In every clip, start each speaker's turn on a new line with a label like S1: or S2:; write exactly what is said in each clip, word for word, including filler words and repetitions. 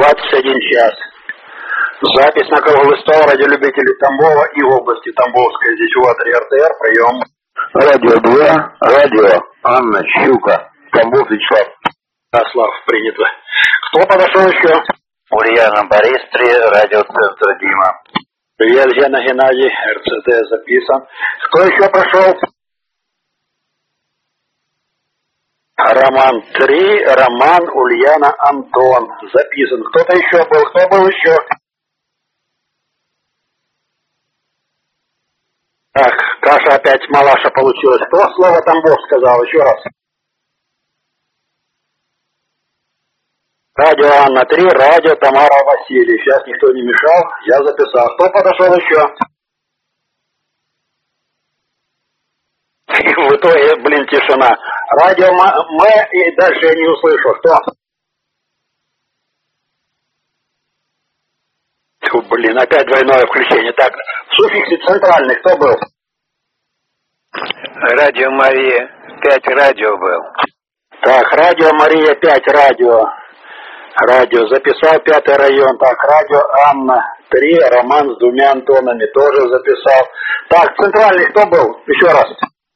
S1: двадцать один час. Запись на круглый стол радиолюбителей Тамбова и области Тамбовской. Здесь у эр тэ эр, прием.
S2: Радио два, радио Анна Щука, Тамбов Вячеслав.
S1: Слав, принято. Кто подошел еще?
S2: Ульяна Борис, три, радиоцентр Дима.
S1: Ельзина Геннадий, эр цэ тэ записан. Кто еще прошел? Роман три, Роман, Ульяна, Антон. Записан. Кто-то еще был? Кто был еще? Так, каша опять малаша получилась. Кто слово Тамбов сказал? Еще раз. Радио Анна три, радио Тамара Василий. Сейчас никто не мешал, я записал. Кто подошел еще? И в итоге, блин, тишина. Радио М, и дальше я не услышу. Что? Фу, блин, опять двойное включение. Так, в суффиксе центральный кто был?
S2: Радио Мария, пять радио был.
S1: Так, радио Мария, пять радио. Радио записал, пятый район. Так, радио Анна три, Роман с двумя Антонами тоже записал. Так, центральный кто был? Еще раз.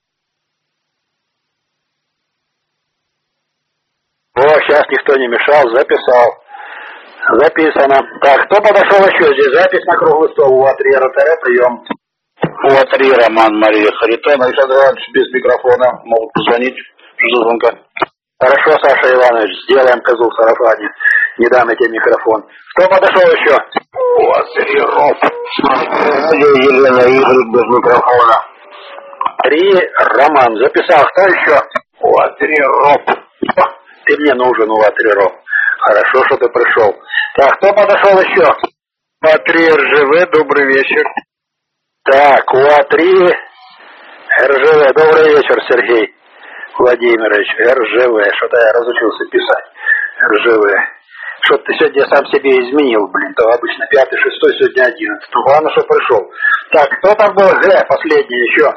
S1: О, сейчас никто не мешал, записал. Записано. Так, кто подошел еще? Здесь запись на круглый стол. У А3 эр тэ эр, прием.
S2: У А3 Роман Мария Харитон. Александр Иванович без микрофона. Могут позвонить. Жду звонка.
S1: Хорошо, Саша Иванович, сделаем козу в сарафане. Не дам я тебе микрофон. Кто подошел еще?
S2: У А3 Роб. Елена Игорь без микрофона.
S1: Три, Роман. Записал. Кто еще?
S2: У А3 Роб.
S1: Ты мне нужен, у А3 Роб. Хорошо, что ты пришел. Так, кто подошел еще?
S2: А3 эр жэ вэ, добрый вечер.
S1: Так, у А3 эр жэ вэ, добрый вечер, Сергей Владимирович. эр жэ вэ, что-то я разучился писать. эр жэ вэ. Что-то ты сегодня сам себе изменил, блин. То обычно пятый, шестой, сегодня одиннадцатый. Ну, главное, что пришел. Так, кто там был? Г, последний еще.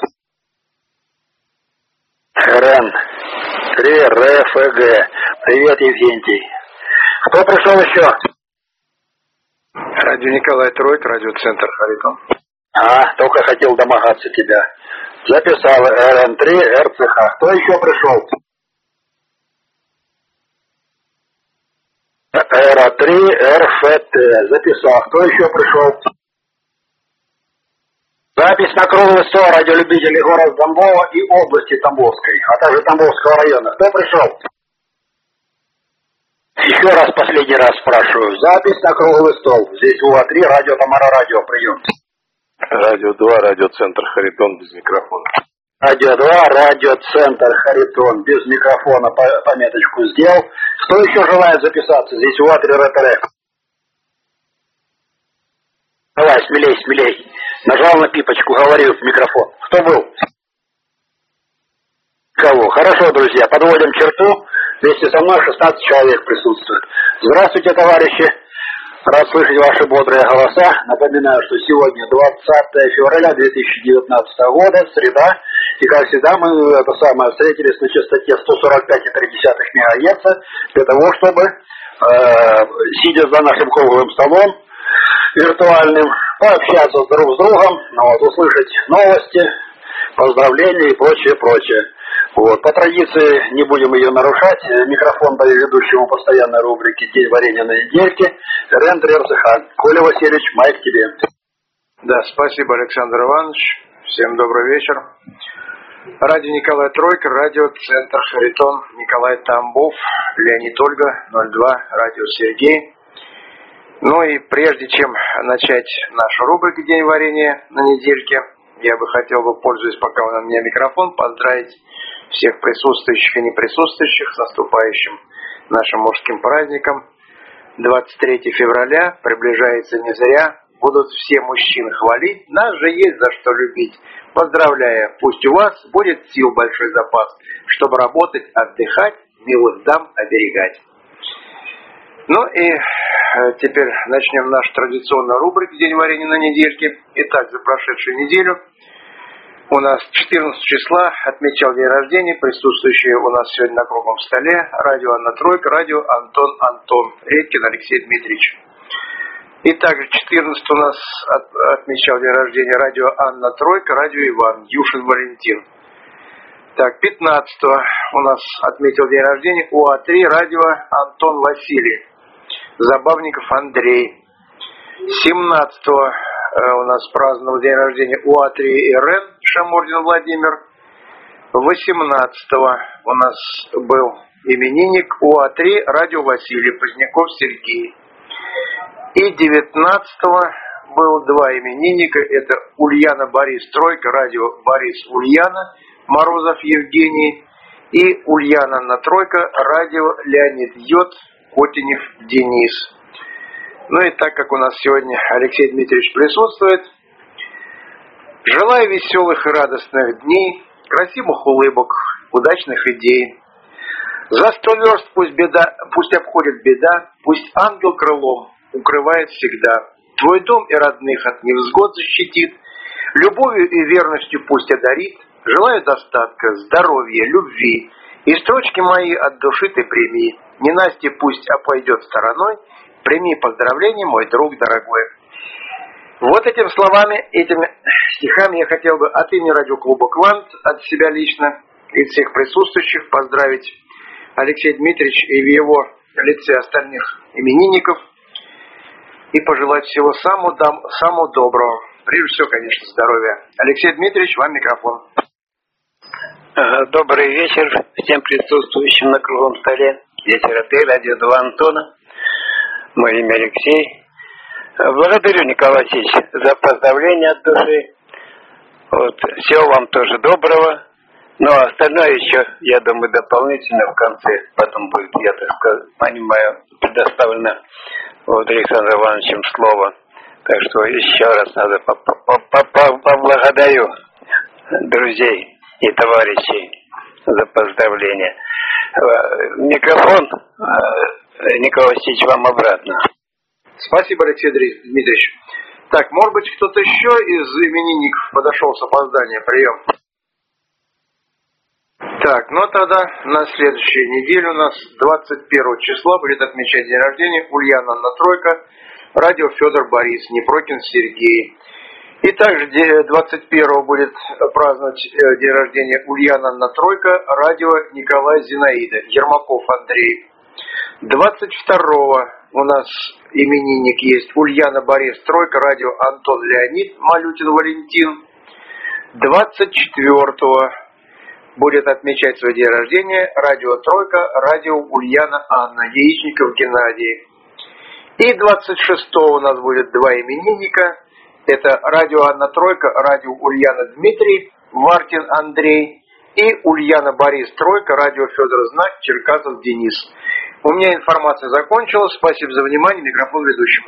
S1: РН. три, Р, Ф, Г. Привет, Евгений. Кто пришел еще?
S2: Радио Николай Троик, радиоцентр Харитон.
S1: А, только хотел домогаться тебя. Записал эр эн три, эр цэ ха. Кто еще пришел? эр а три, эр эф тэ. Записал. Кто еще пришел? Запись на круглый стол радиолюбителей города Тамбова и области Тамбовской, а также Тамбовского района. Кто пришел? Еще раз, последний раз спрашиваю. Запись на круглый стол. Здесь у А3, радио Тамара, радио, прием.
S2: Радио два, радиоцентр Харитон без микрофона.
S1: Радио два, радиоцентр Харитон без микрофона. Пометочку сделал. Кто еще желает записаться? Здесь у А3 эр тэ эр. Давай, смелей, смелей. Нажал на пипочку, говорил в микрофон. Кто был? Кого? Хорошо, друзья, подводим черту. Вместе со мной шестнадцать человек присутствует. Здравствуйте, товарищи. Рад слышать ваши бодрые голоса. Напоминаю, что сегодня двадцатое февраля две тысячи девятнадцатого года, среда. И, как всегда, мы это самое, встретились на частоте сто сорок пять и три десятых мегагерца для того, чтобы, э, сидя за нашим круглым столом виртуальным, пообщаться друг с другом, ну, вот, услышать новости, поздравления и прочее, прочее. Вот. По традиции не будем ее нарушать. Микрофон даю ведущему постоянной рубрики «День варенья на недельке» РН три эр цэ ха. Коля Васильевич, майк тебе.
S3: Да, спасибо, Александр Иванович. Всем добрый вечер. Радио Николай Тройка, радиоцентр Харитон, Николай Тамбов, Леонид Ольга, ноль два, радио Сергей. Ну и прежде чем начать нашу рубрику «День варенья на недельке», я бы хотел бы, пользуясь, пока у меня микрофон, поздравить всех присутствующих и неприсутствующих с наступающим нашим мужским праздником. двадцать третьего февраля приближается не зря. Будут все мужчины хвалить. Нас же есть за что любить. Поздравляю. Пусть у вас будет сил большой запас, чтобы работать, отдыхать, милых дам оберегать. Ну и теперь начнем нашу традиционную рубрику «День варенья на недельке». Итак, за прошедшую неделю У нас четырнадцатого числа отмечал день рождения, присутствующие у нас сегодня на круглом столе, радио Анна Тройка, радио Антон Антон, Редькин Алексей Дмитриевич. И также четырнадцатого у нас от, отмечал день рождения радио Анна Тройка, радио Иван, Юшин Валентин. Так, пятнадцатого у нас отметил день рождения УА-три, радио Антон Василий, Забавников Андрей. семнадцатого у нас праздновал день рождения УА-три РН, Шамордин Владимир. восемнадцатого у нас был именинник УА-три, радио Василий, Поздняков Сергей. И девятнадцатого был два именинника, это Ульяна Борис Тройка, радио Борис Ульяна, Морозов Евгений, и Ульяна на Тройка, радио Леонид Йод, Котенев Денис. Ну и так как у нас сегодня Алексей Дмитриевич присутствует, желаю веселых и радостных дней, красивых улыбок, удачных идей. За сто верст пусть беда, пусть обходит беда, пусть ангел крылом укрывает всегда. Твой дом и родных от невзгод защитит, любовью и верностью пусть одарит. Желаю достатка, здоровья, любви, и строчки мои от души ты прими. Ненастье пусть обойдет стороной, прими поздравления, мой друг дорогой. Вот этими словами, этими стихами я хотел бы от имени радиоклуба «Квант», от себя лично и всех присутствующих поздравить Алексея Дмитриевича и в его лице остальных именинников и пожелать всего самого, самого доброго. Прежде всего, конечно, здоровья. Алексей Дмитриевич, вам микрофон.
S4: Добрый вечер всем присутствующим на круглом столе. Здесь РТ, радио два Антона. Мое имя Алексей. Благодарю, Николай Васильевич, за поздравления от души. Вот. Всего вам тоже доброго. Но остальное еще, я думаю, дополнительно в конце. Потом будет, я так сказать, понимаю, предоставлено вот Александром Ивановичем слово. Так что еще раз надо поблагодарю друзей и товарищей за поздравления. Микрофон, Николай Васильевич, вам обратно.
S3: Спасибо, Алексей Дмитриевич. Так, может быть, кто-то еще из именинников подошел с опозданием? Прием. Так, ну тогда на следующей неделе у нас двадцать первого числа будет отмечать день рождения Ульяна Анна Тройка, радио Федор Борис, Непрокин Сергей. И также двадцать первого будет праздновать день рождения Ульяна Анна Тройка, радио Николай Зинаида, Ермаков Андрей. двадцать второго у нас именинник есть Ульяна Борис Тройка, радио Антон Леонид, Малютин Валентин. двадцать четвёртого будет отмечать свой день рождения радио Тройка, радио Ульяна Анна, Яичников Геннадий. И двадцать шестого у нас будет два именинника. Это радио Анна Тройка, радио Ульяна Дмитрий, Мартин Андрей и Ульяна Борис Тройка, радио Федор Знак, Черкасов Денис. У меня информация закончилась. Спасибо за внимание. Микрофон ведущему.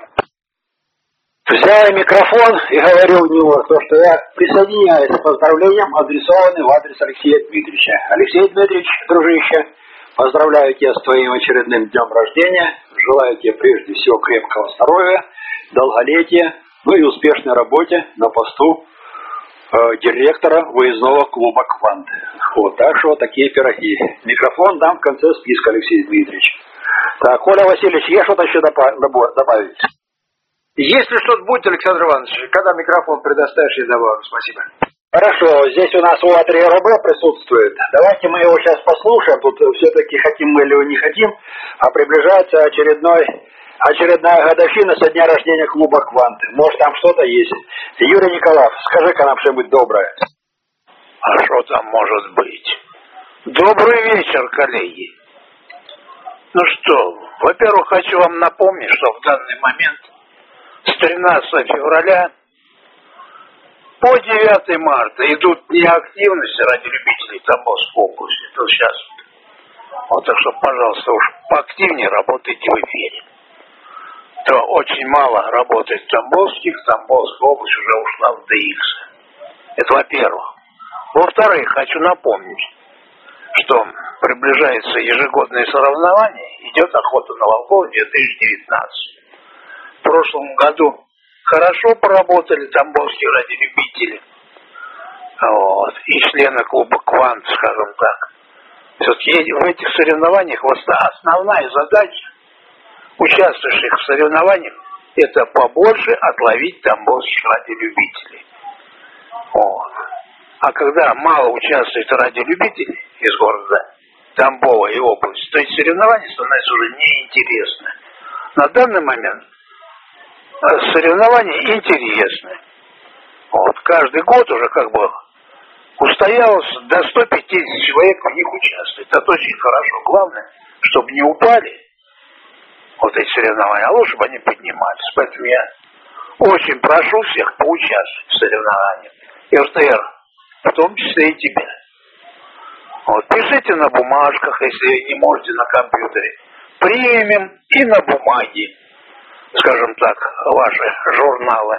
S1: Взял я микрофон и говорю в него то, что я присоединяюсь к поздравлениям, адресованным в адрес Алексея Дмитриевича. Алексей Дмитриевич, дружище, поздравляю тебя с твоим очередным днем рождения. Желаю тебе прежде всего крепкого здоровья, долголетия, ну и успешной работе на посту э, директора выездного клуба «Квант». Вот, так что вот такие пироги. Микрофон дам в конце списка, Алексей Дмитриевич. Так, Коля Васильевич, есть что-то еще добавить?
S3: Если что-то будет, Александр Иванович, когда микрофон предоставишь, я добавлю. Спасибо.
S1: Хорошо, здесь у нас УА-три РБ присутствует. Давайте мы его сейчас послушаем. Тут все-таки хотим мы или не хотим, а приближается очередной, очередная годовщина со дня рождения клуба «Квант». Может, там что-то есть. Юрий Николаев, скажи-ка нам что-нибудь доброе.
S4: А что там может быть? Добрый вечер, коллеги. Ну что, во-первых, хочу вам напомнить, что в данный момент с тринадцатого февраля по девятое марта идут дни активности ради любителей Тамбовской области. То сейчас. Вот, так что, пожалуйста, уж поактивнее работайте в эфире. То очень мало работает Тамбовских, Тамбовская область уже ушла в ди икс. Это во-первых. Во-вторых, хочу напомнить, что приближается ежегодное соревнование, идет охота на волков две тысячи девятнадцать. В прошлом году хорошо поработали тамбовские радиолюбители. вот, и члены клуба «Квант», скажем так. Все-таки в этих соревнованиях основная задача участвующих в соревнованиях — это побольше отловить тамбовских радиолюбителей. Вот. А когда мало участвует радиолюбителей из города Тамбова и области, то эти соревнования становятся уже неинтересны. На данный момент соревнования интересны. Вот. Каждый год уже как бы устоялось до ста пятидесяти человек в них участвует. Это очень хорошо. Главное, чтобы не упали вот эти соревнования, а лучше бы они поднимались. Поэтому я очень прошу всех поучаствовать в соревнованиях. эр тэ эр, в том числе и тебя. Вот, пишите на бумажках, если не можете на компьютере. Примем и на бумаге, скажем так, ваши журналы.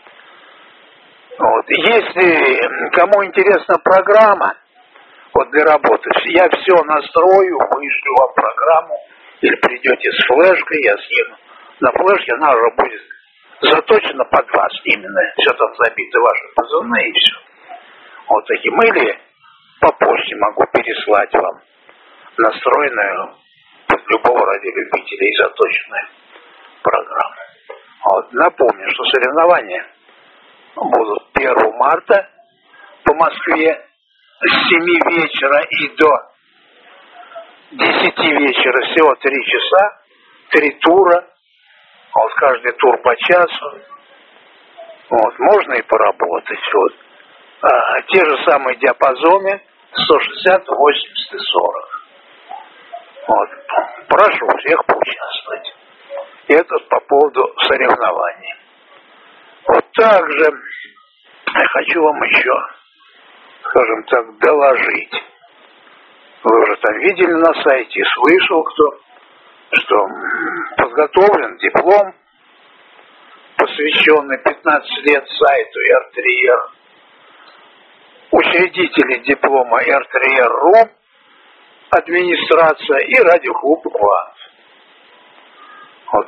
S4: Вот. Если кому интересна программа вот для работы, я все настрою, вышлю вам программу, или придете с флешкой, я съеду. На флешке она уже будет заточена под вас именно. Все там забиты ваши позывные и все. Вот таким. Или по почте могу переслать вам настроенную под любого радиолюбителя и заточенную программу. Вот. Напомню, что соревнования будут первого марта по Москве с семи вечера и до десяти вечера, всего три часа, три тура, вот каждый тур по часу. Вот, можно и поработать. Вот. А, те же самые диапазоны сто шестьдесят, восемьдесят и сорок. Вот. Прошу всех поучаствовать. Это по поводу соревнований. Вот также я хочу вам еще, скажем так, доложить. Вы уже там видели на сайте, и слышал кто, что подготовлен диплом, посвященный пятнадцать лет сайту эр три эр. Учредители диплома эр три эр точка ру, администрация и радиоклуб «Квант». Вот.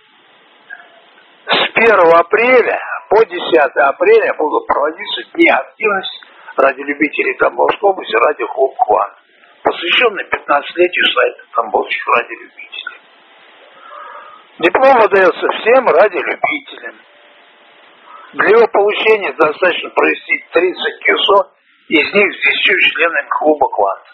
S4: С первого апреля по десятое апреля будут проводиться дни активности радиолюбителей Тамбовской области радиоклуб «Квант», посвященный пятнадцатилетию сайта тамбовских радиолюбителей. Диплом выдается всем радиолюбителям. Для его получения достаточно провести тридцать КЮСО, из них с десятью членами клуба «Квант».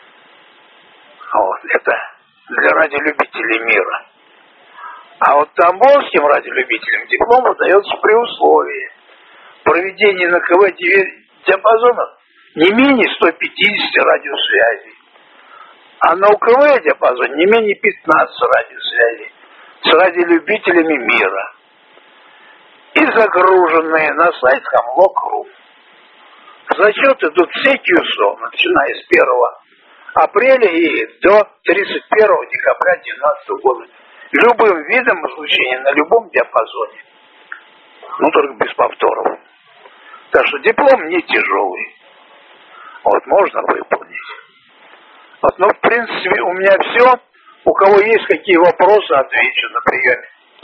S4: Вот, это для радиолюбителей мира. А вот тамбовским радиолюбителям диплом выдается при условии проведения на КВ диапазонах не менее ста пятидесяти радиосвязей, а на УКВ диапазоне не менее пятнадцати радиосвязей с радиолюбителями мира и загруженные на сайт хамлок точка ру. В зачет идут все КЮСО, начиная с первого апреля и до тридцать первого декабря две тысячи девятнадцатого года. Любым видом излучения на любом диапазоне. Ну, только без повторов. Так что диплом не тяжелый. Вот, можно выполнить. Вот, ну, в принципе, у меня все. У кого есть какие вопросы, отвечу на приеме.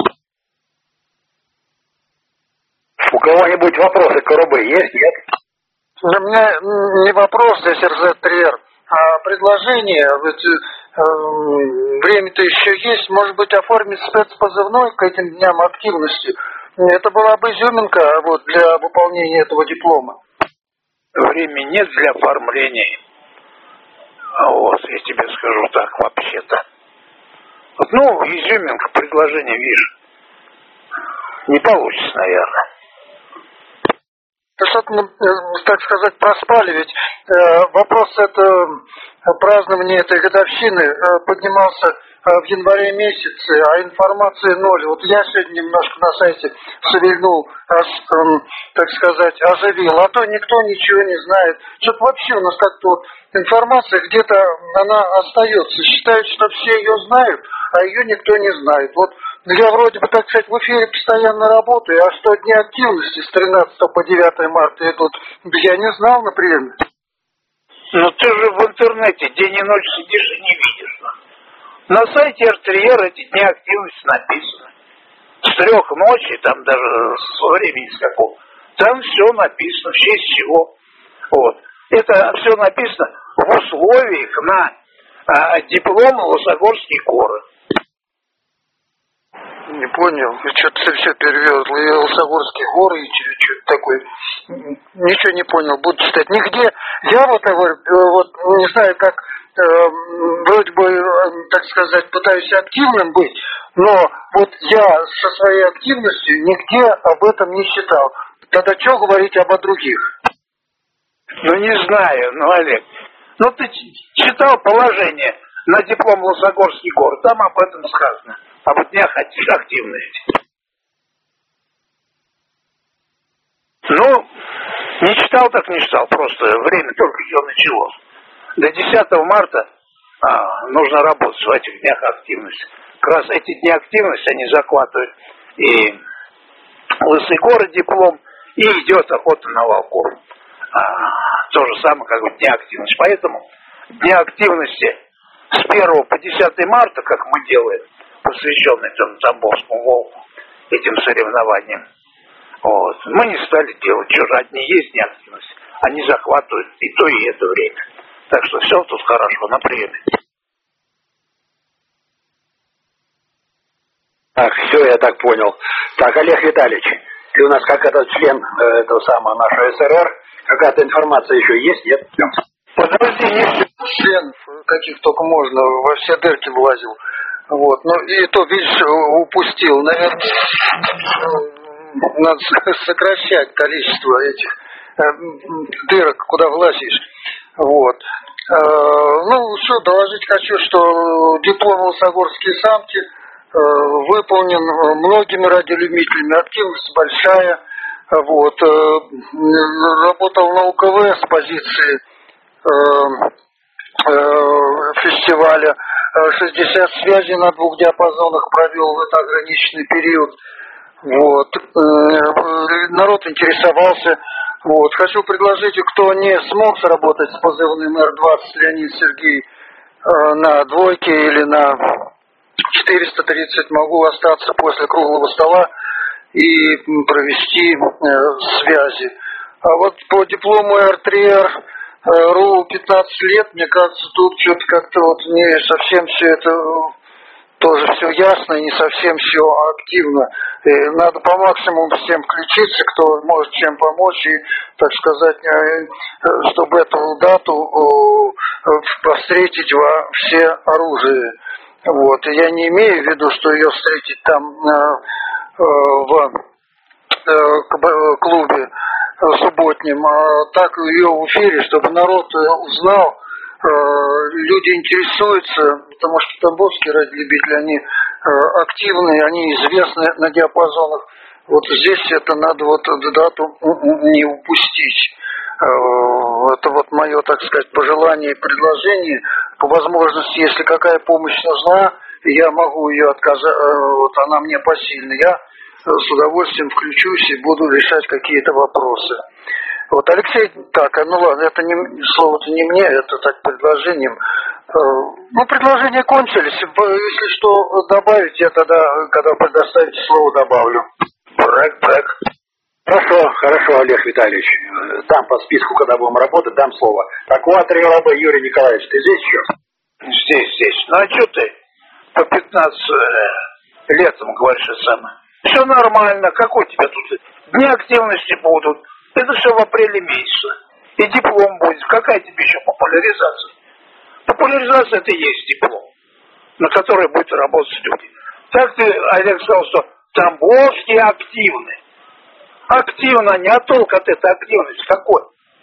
S1: У кого-нибудь вопросы к КРБ есть, нет?
S5: У меня не вопрос здесь эр зет три эр, а предложение. Ведь, э, время-то еще есть. Может быть, оформить спецпозывной к этим дням активности. Это была бы изюминка вот, для выполнения этого диплома.
S4: Времени нет для оформления. Вот, я тебе скажу так, вообще-то. Вот, ну, изюминка, предложение, видишь, не получится, наверное.
S5: Что-то, так сказать, проспали, ведь э, вопрос это празднования этой годовщины э, поднимался э, в январе месяце, а информации ноль. Вот я сегодня немножко на сайте шевельнул, аж, э, так сказать, оживил, а то никто ничего не знает. Что-то вообще у нас как-то вот информация где-то она остается. Считают, что все ее знают, а ее никто не знает. Вот я вроде бы, так сказать, в эфире постоянно работаю, а что дни активности с тринадцатого по девятое марта идут, я не знал, например.
S4: Ну ты же в интернете день и ночь сидишь и не видишь. На сайте эр три эр эти дни активности написаны. С трех ночи, там даже с времени с какого, там все написано, в честь чего. Вот. Это все написано в условиях на а, диплом Лосогорские горы.
S5: Не понял. Что-то ты все перевел. Лосогорские горы и что-то такое. Ничего не понял. Буду читать. Нигде. Я вот, вот не знаю, как э, вроде бы, так сказать, пытаюсь активным быть, но вот я со своей активностью нигде об этом не читал. Тогда что говорить об других?
S4: Ну, не знаю, ну, Олег. Ну, ты читал положение на диплом Лосогорских гор. Там об этом сказано. Об днях активности. Ну, не читал, так не читал. Просто время только еще началось. До десятого марта а, нужно работать в этих днях активности. Как раз эти дни активности, они захватывают и Лысые горы диплом, и идет охота на волков. А, то же самое, как в дни активности. Поэтому дни активности с первого по десятое марта, как мы делаем, посвященный там Тамбовскому волку, этим соревнованиям, вот, мы не стали делать. Что же, одни есть дни активности, они захватывают и то, и это время. Так что все тут хорошо, на приеме.
S1: Так, все, я так понял. Так, Олег Витальевич, ты у нас как этот член э, этого самого нашего СРР, какая-то информация еще есть, нет?
S5: Подожди, есть член, каких только можно, во все дырки влазил. Вот, ну и то, видишь, упустил. Наверное, надо сокращать количество этих э, дырок, куда влазишь. Вот. Э, ну, что, доложить хочу, что диплом Лосогорские самки э, выполнен многими радиолюбителями, активность большая. Вот. Э, работал на УКВ с позиции э, э, фестиваля. шестьдесят связей на двух диапазонах провел в этот ограниченный период. Вот. Народ интересовался. Вот. Хочу предложить, кто не смог сработать с позывным эр двадцать Леонид Сергей на двойке или на четыреста тридцать, могу остаться после круглого стола и провести связи. А вот по диплому эр три эр РУ пятнадцать лет, мне кажется, тут что-то как-то вот не совсем все это тоже все ясно и не совсем все активно. И надо по максимуму всем включиться, кто может чем помочь, и, так сказать, чтобы эту дату встретить во все оружие. Вот. И я не имею в виду, что ее встретить там в клубе субботним, а так ее в эфире, чтобы народ узнал, люди интересуются, потому что тамбовские радиолюбители, они активные, они известны на диапазонах. Вот здесь это надо вот эту дату не упустить. Это вот мое, так сказать, пожелание и предложение. По возможности, если какая помощь нужна, я могу ее отказать, вот она мне посильна, я с удовольствием включусь и буду решать какие-то вопросы. Вот, Алексей, так, ну ладно, это не, слово-то не мне, это так предложением. Ну, предложения кончились. Если что добавить, я тогда, когда предоставите слово, добавлю.
S1: Брэк, брэк. Хорошо, хорошо, Олег Витальевич. Там по списку, когда будем работать, дам слово. Так, вот, Релаба Юрий Николаевич, ты здесь еще?
S4: Здесь, здесь. Ну, а что ты по пятнадцать э, летом говоришь это самое? Все нормально, какой у тебя тут дни активности будут? Это все в апреле месяце. И диплом будет. Какая тебе еще популяризация? Популяризация это и есть диплом, на который будут работать люди. Так ты, Олег, сказал, что тамбовские активны. Активно, не а толк от этой активности какой?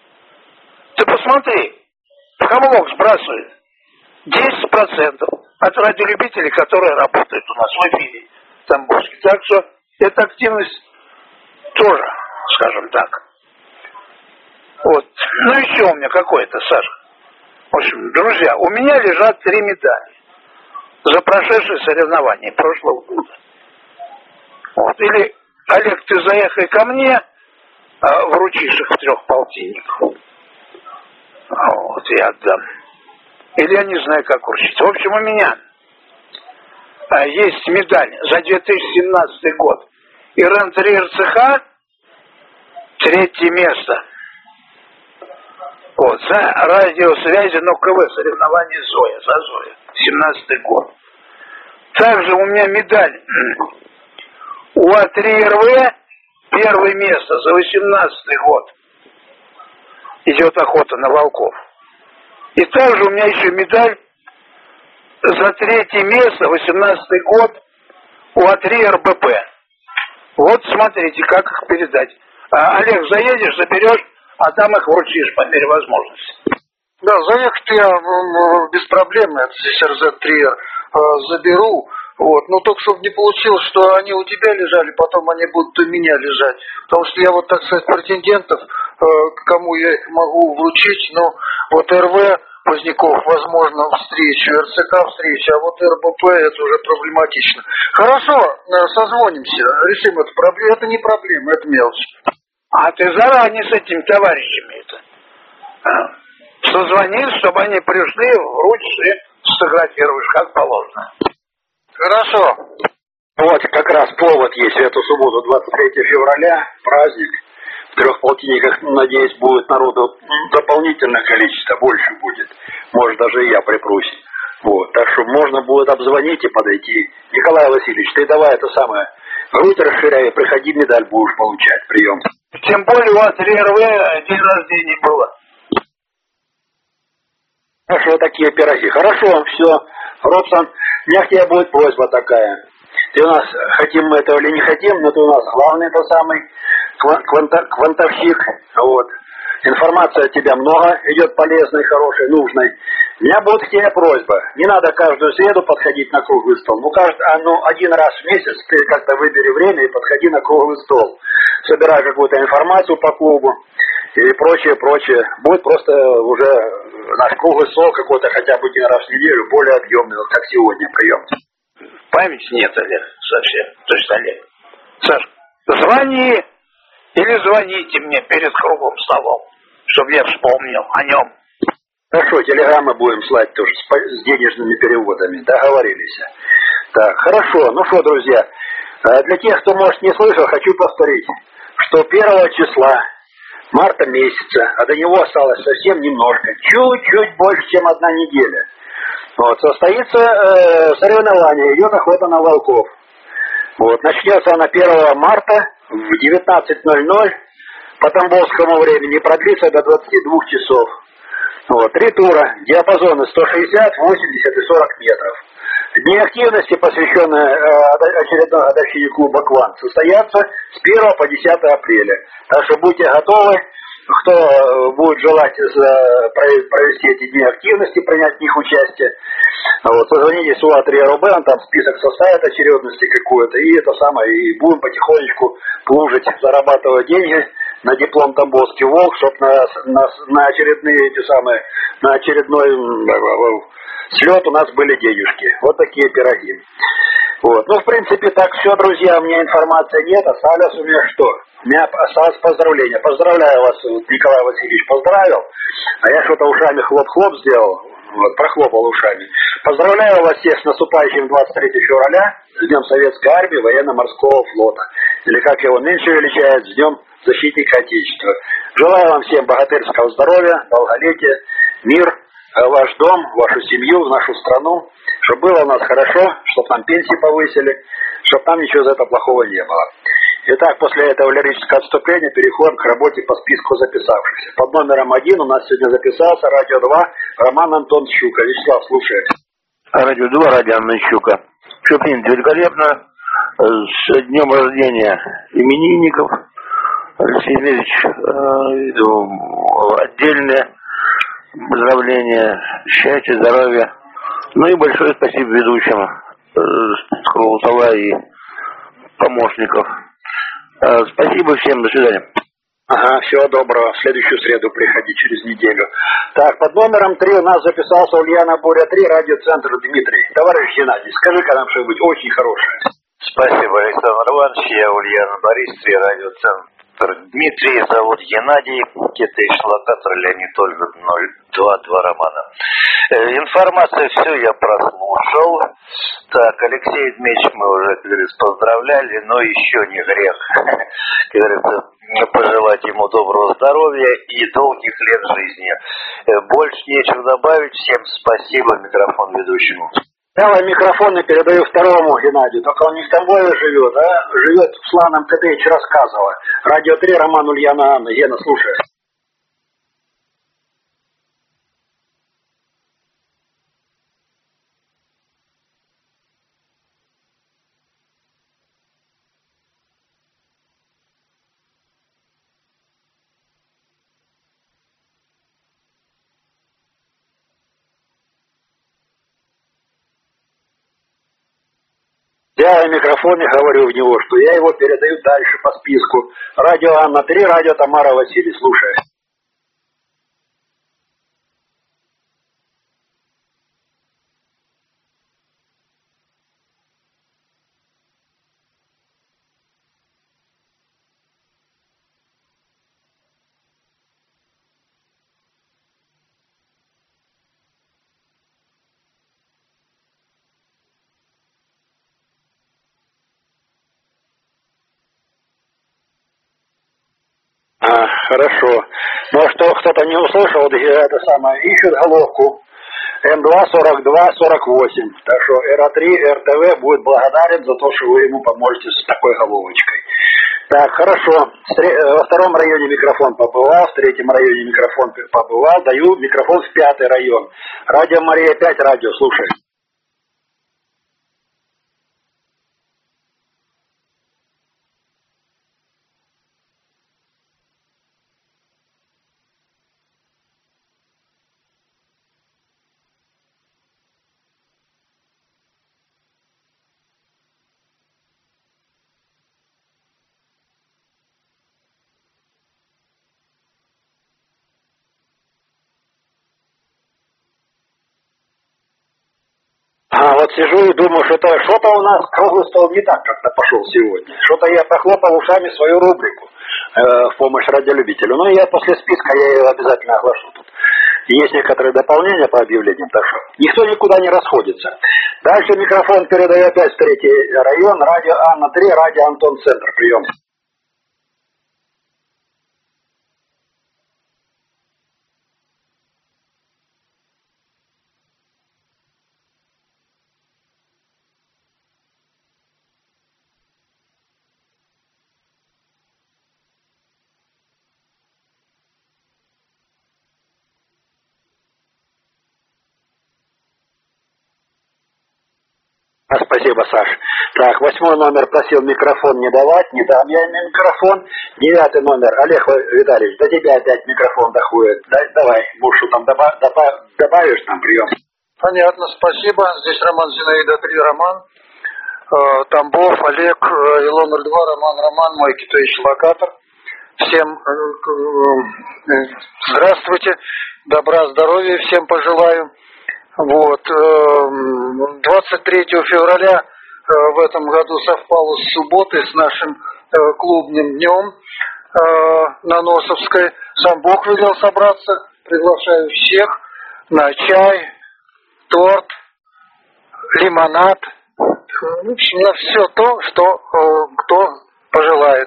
S4: Ты посмотри, Хамлок сбрасывает десять процентов от радиолюбителей, которые работают у нас в эфире тамбовский. Так что эта активность тоже, скажем так. Вот. Ну еще у меня какое-то, Саша. В общем, друзья, у меня лежат три медали за прошедшие соревнования прошлого года. Вот. Или, Олег, ты заехай ко мне, а, вручишь их трех полтинников. Вот, я отдам. Или я не знаю, как вручить. В общем, у меня а, есть медаль за две тысячи семнадцатый год. ИРЭН три эр цэ ха, третье место. Вот, за радиосвязи, ну, КВ, соревнования Зоя, за Зоя, семнадцатый год. Также у меня медаль у А три Р В, первое место за восемнадцатый год. Идет охота на волков. И также у меня еще медаль за третье место, восемнадцатый год, у А три Р Б П. Вот смотрите, как их передать. А, Олег, заедешь, заберешь, а там их вручишь по мере возможности.
S5: Да, заехать я м, без проблем, это здесь Р З три Р, э, заберу. Вот, но только чтобы не получилось, что они у тебя лежали, потом они будут у меня лежать. Потому что я вот, так сказать, претендентов, э, кому я их могу вручить, ну, вот Р В Поздняков, возможно, встречу, Р Ц К встречу, а вот Р Б П это уже проблематично. Хорошо, э, созвонимся, решим эту проблему. Это не проблема, это мелочь.
S4: А ты заранее с этими товарищами это а, созвонись, чтобы они пришли, вручишь и сфотографируешь, как положено.
S5: Хорошо.
S1: Вот как раз повод есть. Эту субботу, двадцать третьего февраля, праздник. В трех полтинниках, надеюсь, будет народу дополнительное количество, больше будет. Может, даже и я припрусь. Вот. Так что можно будет обзвонить и подойти. Николай Васильевич, ты давай это самое, грудь расширяй, приходи, медаль будешь получать, прием.
S4: Тем более у вас Р В день рождения было.
S1: Хорошо, такие пироги. Хорошо, все. Робсон, у меня к тебе будет просьба такая. Ты у нас, хотим мы этого или не хотим, но ты у нас главный, это самый кванта, квантовщик. Вот. Информация от тебя много, идет полезной, хорошей, нужной. У меня будет к тебе просьба. Не надо каждую среду подходить на круглый стол. Ну, каждый, а, ну один раз в месяц ты как-то выбери время и подходи на круглый стол. Собирай какую-то информацию по клубу и прочее, прочее. Будет просто уже наш круглый стол какой-то хотя бы один раз в неделю, более объемный, вот как сегодня прием.
S4: Памяти нет, Олег, совсем. То есть, Олег. Саш, звони или звоните мне перед круглым столом, чтобы я вспомнил о нем.
S1: Хорошо, телеграммы будем слать тоже с, с денежными переводами. Договорились. Так, хорошо. Ну что, друзья, для тех, кто, может, не слышал, хочу повторить, что первого числа марта месяца, а до него осталось совсем немножко, чуть-чуть больше, чем одна неделя. Вот, состоится э, соревнование, идет охота на волков. Вот, начнется она первого марта в девятнадцать ноль ноль по тамбовскому времени, продлится до двадцати двух часов. Вот, три тура, диапазоны сто шестьдесят, восемьдесят и сорок метров. Дни активности, посвященные э, очередной годовщине клуба «Квант», состоятся с первого по десятое апреля. Так что будьте готовы. Кто будет желать провести эти дни активности, принять в них участие, вот, позвоните с У А три Р Б, он там список составит очередности какую-то, и это самое, и будем потихонечку плужить, зарабатывать деньги на диплом «Тамбовский волк», чтобы на, на, на очередные эти самые, на очередной слет у нас были денежки. Вот такие пироги. Вот. Ну, в принципе, так все, друзья, у меня информации нет, осталось у меня что? У меня осталось поздравление. Поздравляю вас, Николай Васильевич поздравил, а я что-то ушами хлоп-хлоп сделал, вот, прохлопал ушами. Поздравляю вас всех с наступающим двадцать третьего февраля, с Днем Советской Армии, Военно-Морского флота, или как его нынче величают, с Днем Защитника Отечества. Желаю вам всем богатырского здоровья, долголетия, мир, ваш дом, вашу семью, нашу страну, чтобы было у нас хорошо, чтобы нам пенсии повысили, чтобы нам ничего из этого плохого не было. Итак, после этого лирического отступления переходим к работе по списку записавшихся. Под номером один у нас сегодня записался радио два Роман Антон Щука. Вячеслав, слушает.
S2: Радио два, радио Антон Щука. Все принято великолепно. С днем рождения именинников. Алексей Дмитриевич, отдельное поздравления, счастья, здоровья. Ну и большое спасибо ведущим с круглого стола и помощников. Спасибо всем, до свидания.
S1: Ага, всего доброго. В следующую среду приходи через неделю. Так, под номером три у нас записался Ульяна Буря три, радиоцентр Дмитрий. Товарищ Геннадий, скажи-ка нам что-нибудь очень хорошее.
S6: Спасибо, Александр Иванович. Я Ульяна Борис, три, радиоцентр
S2: локатор. Дмитрий зовут Геннадий, китайский локатор Леонид Ольга ноль два два Романа. Э, информацию всю я прослушал. Так, Алексей Дмитриевич мы уже, как говорится, поздравляли, но еще не грех, как говорится, пожелать ему доброго здоровья и долгих лет жизни. Э, больше нечего добавить. Всем спасибо. Микрофон ведущему.
S1: Давай микрофон и передаю второму Геннадию. Только он не в Тамбове живет, а живет в Славном Кадеевич рассказывал. Радио три, Роман, Ульяна, Анна. Гена, слушай. Я микрофон и говорю в него, что я его передаю дальше по списку. Радио Анна три, радио Тамара Василий, слушай. А, хорошо. Ну что, кто-то не услышал, это самое, ищут головку эм два сорок два сорок восемь. Так что эр а три эр тэ вэ будет благодарен за то, что вы ему поможете с такой головочкой. Так, хорошо. Во втором районе микрофон побывал, в третьем районе микрофон побывал. Даю микрофон в пятый район. Радио Мария пять, радио, слушай. А вот сижу и думаю, что-то что-то у нас круглый стол не так как-то пошел сегодня. Что-то я похлопал ушами свою рубрику э, в помощь радиолюбителю. Но я после списка я ее обязательно оглашу тут. Есть некоторые дополнения по объявлениям, так что никто никуда не расходится. Дальше микрофон передаю опять в третий район. Радио Анна три, радио Антон Центр. Прием. Спасибо, Саш. Так, восьмой номер просил микрофон не давать, не дам я ему микрофон. Девятый номер, Олег Витальевич, до тебя опять микрофон доходит. Да, давай, может, что там доба- доба- добавишь там прием?
S5: Понятно, спасибо. Здесь Роман Зинаида три, Роман. Э, Тамбов, Олег, э, Илон ноль два, Роман, Роман, мой китайский локатор. Всем э, э, здравствуйте, добра, здоровья всем пожелаю. Вот, двадцать третьего февраля в этом году совпало с субботой, с нашим клубным днем на Носовской. Сам Бог велел собраться. Приглашаю всех на чай, торт, лимонад. В общем, на все то, что кто пожелает.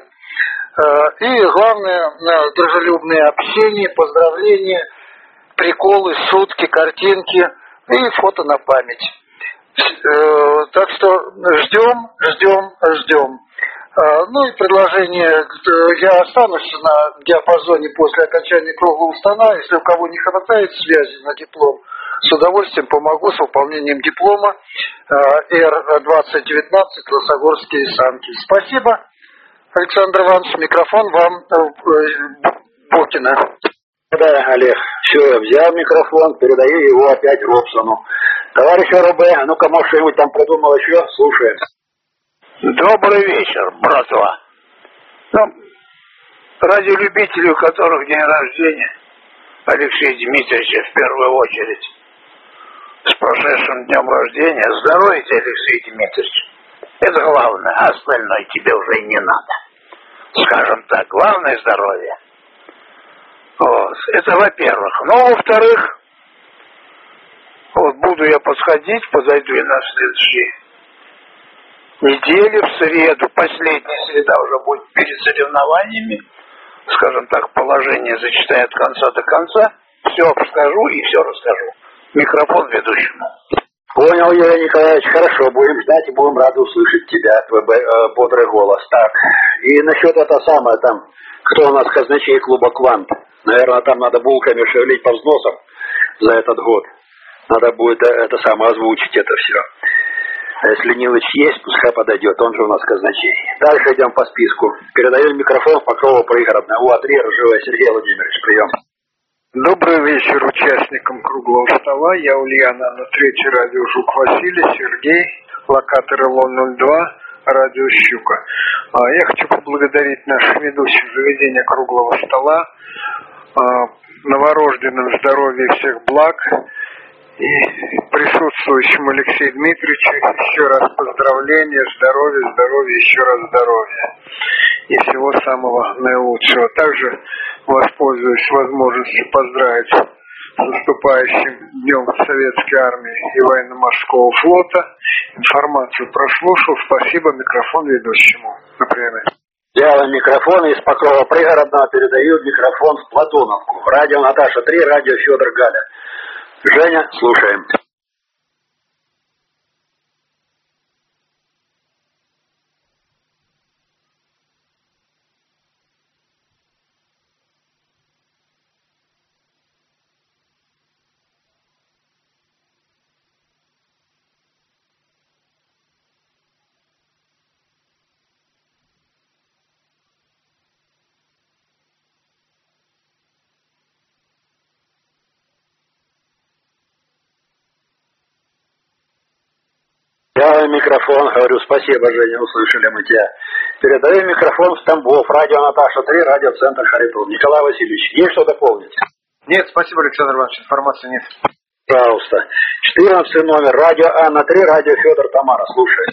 S5: И главное, на дружелюбное общение, поздравления, приколы, шутки, картинки. И фото на память. Э, так что ждем, ждем, ждем. Э, ну и предложение, я останусь на диапазоне после окончания круглого стола. Если у кого не хватает связи на диплом, с удовольствием помогу с выполнением диплома э, эр двадцать девятнадцать Лосогорские санки. Спасибо, Александр Иванович. Микрофон вам, э, Бокина.
S1: Да, Олег, все, я взял микрофон, передаю его опять Робсону. Товарищ РБ, ну-ка, может, что-нибудь там придумал еще? Слушаем.
S4: Добрый вечер, братва. Ну, радиолюбители, у которых день рождения, Алексей Дмитриевича в первую очередь. С прошедшим днем рождения. Здоровья, Алексей Дмитриевич. Это главное, а остальное тебе уже и не надо. скажем так, главное здоровье. Вот. Это во-первых. Ну, во-вторых, вот буду я подходить, подойду я на следующей неделе, в среду, последняя среда уже будет перед соревнованиями, скажем так, положение зачитаю от конца до конца, все обскажу и все расскажу. Микрофон ведущему.
S1: Понял, Юрий Николаевич, хорошо, будем ждать и будем рады услышать тебя, твой э, бодрый голос. Так, и насчет это самое там, кто у нас казначей клуба «Квант». Наверное, там надо булками шевелить по взносам за этот год. Надо будет это самое озвучить это все. А если Нилыч есть, пускай подойдет, он же у нас казначей. Дальше идем по списку. Передаем микрофон в Покрово пригородное. У три Ржевая Сергей Владимирович, прием.
S5: Добрый вечер участникам круглого стола. Я Ульяна, на третьей радио Жук Василий, Сергей, локатор Илон ноль два, радио Щука. Я хочу поблагодарить наших ведущих заведения круглого стола, новорожденным здоровья и всех благ, и присутствующему Алексею Дмитриевичу еще раз поздравления, здоровья, здоровья, еще раз здоровья и всего самого наилучшего. Также воспользуюсь возможностью поздравить с наступающим Днем Советской Армии и Военно-Морского флота. Информацию прослушал. Спасибо. Микрофон ведущему. Например.
S1: Делаю микрофон из Покрова пригородного, передаю микрофон в Платоновку. Радио Наташа три, радио Федор Галя. Женя, слушаем. Я микрофон, говорю, спасибо, Женя, услышали мы тебя. Передаю микрофон в Тамбов, радио Наташа три, радиоцентр Харитон. Николай Васильевич, есть что дополнить?
S3: Нет, спасибо, Александр Иванович, информации нет.
S1: Пожалуйста. четырнадцатый номер, радио Анна три, радио Федор Тамара, слушай.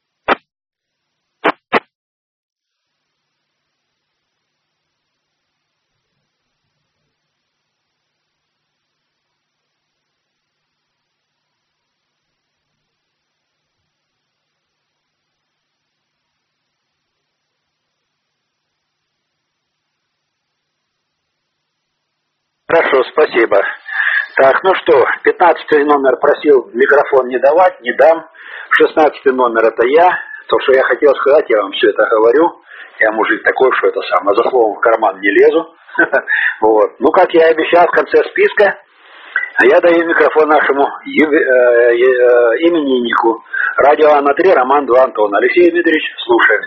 S1: Хорошо, спасибо. Так, ну что, пятнадцатый номер просил микрофон не давать, не дам. шестнадцатый номер это я. То, что я хотел сказать, я вам все это говорю. Я мужик такой, что это самое, за словом в карман не лезу. Вот. Ну, как я и обещал в конце списка, я даю микрофон нашему имениннику. Радио Анна три, Роман два, Антон. Алексей Дмитриевич, слушаем.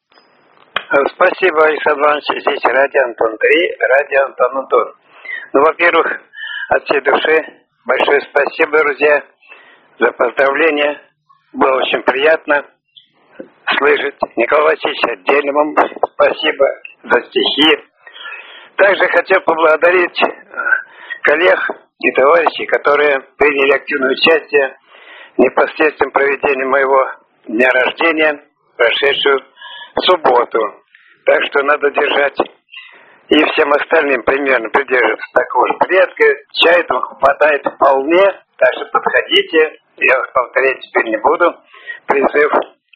S6: Спасибо, Александр Иванович. Здесь радио Антон три, радио Антон Антон. Ну, во-первых, от всей души большое спасибо, друзья, за поздравления. Было очень приятно слышать. Николай Васильевич, отдельно вам спасибо за стихи. Также хотел поблагодарить коллег и товарищей, которые приняли активное участие в непосредственном проведении моего дня рождения, прошедшую субботу. Так что надо держать и всем остальным примерно придерживаться такого же порядка. Чай этого хватает вполне, так что подходите. Я повторять теперь не буду. Призыв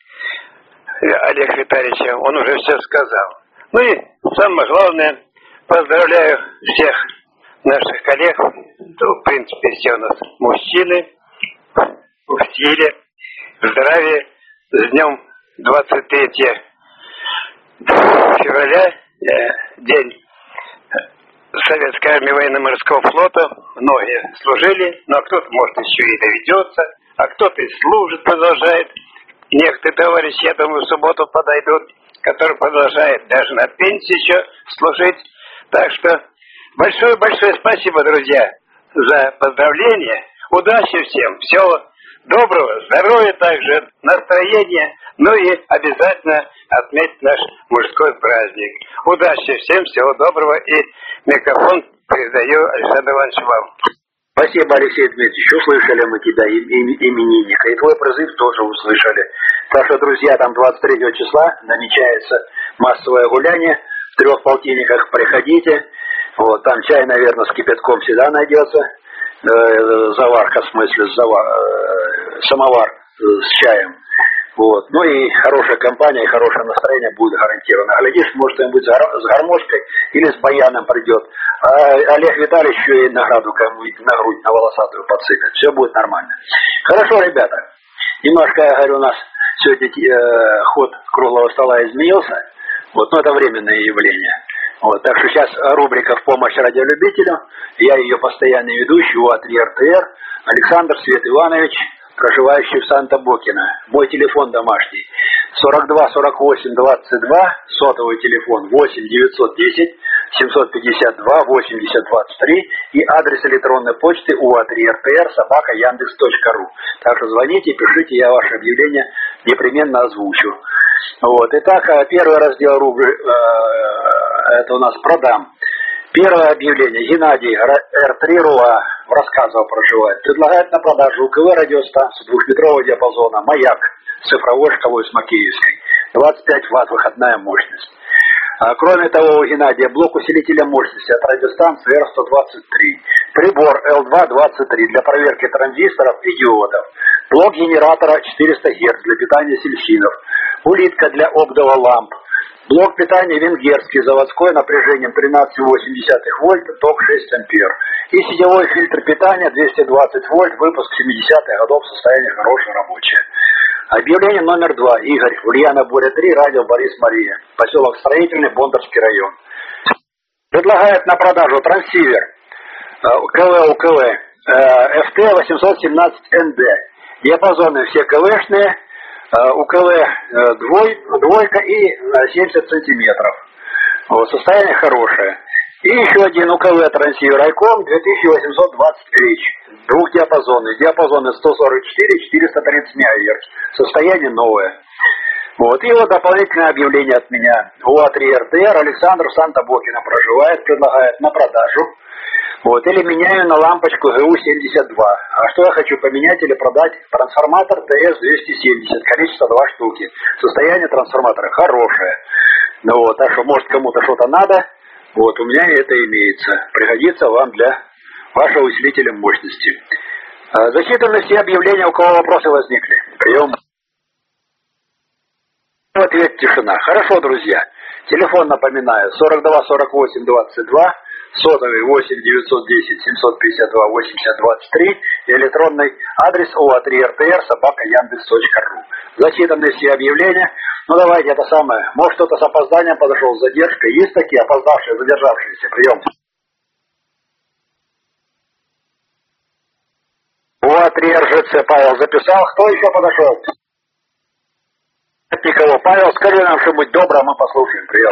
S6: Олега Витальевича, он уже все сказал. Ну и самое главное, поздравляю всех наших коллег. В принципе, все у нас мужчины в силе, в здравии. С днем двадцать третьего февраля, день Советской армии военно-морского флота. Многие служили, но кто-то, может, еще и доведется, а кто-то и служит, продолжает. Некоторые товарищи, я думаю, в субботу подойдут, которые продолжают даже на пенсии еще служить. Так что большое-большое спасибо, друзья, за поздравления. Удачи всем, всего доброго, здоровья также, настроения, ну и обязательно отметить наш мужской праздник. Удачи всем, всего доброго, и микрофон передаю Александру Ивановичу вам.
S1: Спасибо, Алексей Дмитриевич, услышали мы тебя, именинника, и твой призыв тоже услышали. Так что, друзья, там двадцать третьего числа намечается массовое гуляние в трех полтинниках. Приходите. Вот, там чай, наверное, с кипятком всегда найдется. Э, заварка, в смысле, завар, э, самовар э, с чаем. Вот. Ну и хорошая компания, и хорошее настроение будет гарантировано. Глядишь, может, кто-нибудь с гармошкой или с баяном придет. А Олег Витальевич еще и награду кому-нибудь на грудь, на волосатую подсыпет. Все будет нормально. Хорошо, ребята. Немножко, я говорю, у нас сегодня э, ход круглого стола изменился. Вот, но это временное явление. Вот, так что сейчас рубрика «В помощь радиолюбителю». Я ее постоянный ведущий УА три эр тэ эр Александр Свет Иванович, проживающий в Санта-Бокино. Мой телефон домашний сорок два сорок восемь двадцать два, сотовый телефон восемь девятьсот десять семьсот пятьдесят два восемьдесят двадцать три и адрес электронной почты уа три эр тэ эр собака яндекс точка ру. Так что звоните, пишите, я ваше объявление непременно озвучу. Вот. Итак, первый раздел рубрики э, это у нас «Продам». Первое объявление. Геннадий, эр три РУА, в Рассказово проживает. Предлагает на продажу УКВ радиостанцию двухметрового диапазона «Маяк» цифровой шкалой с Макеевской. двадцать пять ватт выходная мощность. А, кроме того, у Геннадия блок усилителя мощности от радиостанции эр сто двадцать три. Прибор эл два двадцать три для проверки транзисторов и диодов. Блок генератора четыреста герц для питания сельчинов. Улитка для оптовых ламп. Блок питания венгерский, заводской, напряжением тринадцать целых восемь десятых вольт, ток шесть ампер. И сетевой фильтр питания двести двадцать вольт, выпуск семидесятых годов, состояние хорошее, рабочее. Объявление номер два. Игорь, Ульяна Боря три, радио Борис Мария. Поселок Строительный, Бондарский район. Предлагает на продажу трансивер КВ УКВ эф тэ восемьсот семнадцать эн дэ. Диапазоны все КВшные. УКВ двой, двойка и семьдесят сантиметров. Вот, состояние хорошее. И еще один УКВ трансивер Айком две тысячи восемьсот двадцать речь. Двухдиапазонный. Диапазоны сто сорок четыре четыреста тридцать мегагерц. Состояние новое. Вот. И вот дополнительное объявление от меня. УА три эр тэ эр Александр в Санта-Бокино проживает, предлагает на продажу. Вот, или меняю на лампочку гэ у семьдесят два. А что я хочу поменять или продать? Трансформатор тэ эс двести семьдесят, количество два штуки. Состояние трансформатора хорошее. Ну вот, так что может кому-то что-то надо. Вот, у меня это имеется. Пригодится вам для вашего усилителя мощности. Засчитаны все объявления, у кого вопросы возникли. Прием. В ответ тишина. Хорошо, друзья. Телефон, напоминаю, сорок два сорок восемь двадцать два. Сотовый восемь девятьсот десять семьсот пятьдесят два восемьдесят двадцать три и электронный адрес уа три эр тэ эр собака яндекс точка ру. Зачитаны все объявления. Ну давайте это самое. Может кто-то с опозданием подошел, с задержкой. Есть такие опоздавшие, задержавшиеся? Прием. уа три эр жэ цэ Павел записал. Кто еще подошел? Никого. Павел, скажи нам что-нибудь доброе, мы послушаем. Прием.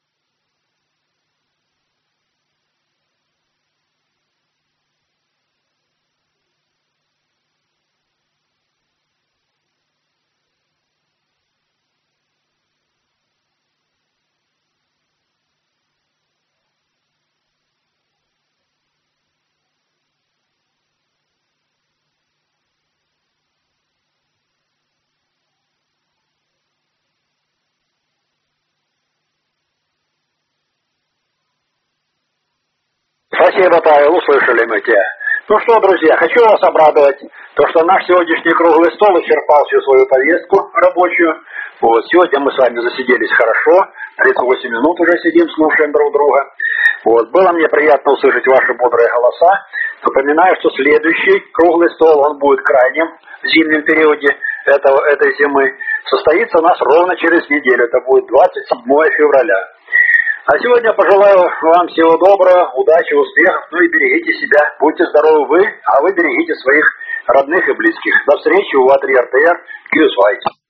S1: Спасибо, Павел, услышали мы тебя. Ну что, друзья, хочу вас обрадовать, то, что наш сегодняшний круглый стол исчерпал всю свою повестку рабочую. Вот, сегодня мы с вами засиделись хорошо, тридцать восемь минут уже сидим, слушаем друг друга. Вот, было мне приятно услышать ваши бодрые голоса. Напоминаю, что следующий круглый стол, он будет крайним в зимнем периоде этого, этой зимы. Состоится у нас ровно через неделю, это будет двадцать седьмого февраля. А сегодня пожелаю вам всего доброго, удачи, успехов, ну и берегите себя. Будьте здоровы вы, а вы берегите своих родных и близких. До встречи, УА три эр тэ эр, Кьюсвайт.